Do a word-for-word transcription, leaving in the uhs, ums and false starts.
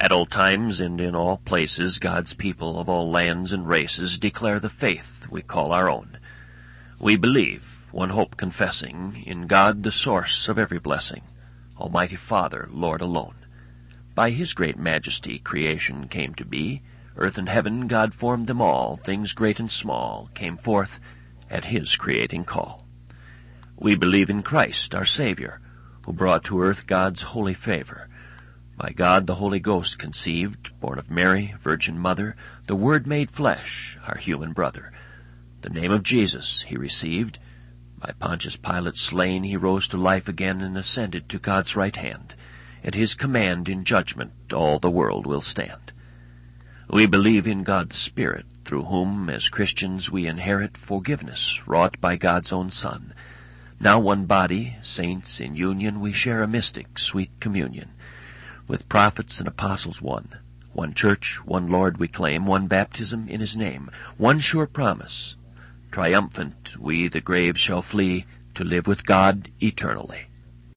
At all times and in all places, God's people of all lands and races declare the faith we call our own. We believe, one hope confessing, in God the source of every blessing, Almighty Father, Lord alone. By His great majesty creation came to be. Earth and heaven God formed them all. Things great and small came forth at His creating call. We believe in Christ, our Savior, who brought to earth God's holy favor. By God the Holy Ghost conceived, born of Mary, Virgin Mother, the Word made flesh, our human brother. The name of Jesus He received. By Pontius Pilate slain, He rose to life again and ascended to God's right hand. At His command in judgment all the world will stand. We believe in God the Spirit, through whom, as Christians, we inherit forgiveness wrought by God's own Son. Now one body, saints in union, we share a mystic, sweet communion. With prophets and apostles one, one church, one Lord we claim, one baptism in His name, one sure promise. Triumphant we the grave shall flee, to live with God eternally.